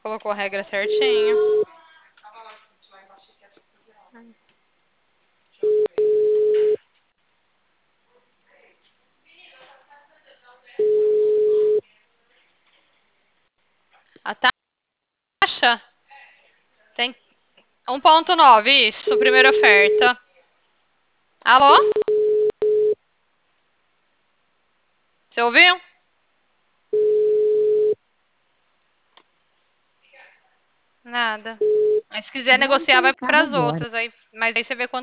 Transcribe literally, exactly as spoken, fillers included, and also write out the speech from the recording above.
Colocou a regra certinho. A taxa tem um ponto nove, isso, primeira oferta. Alô? Você ouviu? Nada. Mas se quiser Não negociar, vai conectado para as agora. outras. Aí, mas aí você vê quanto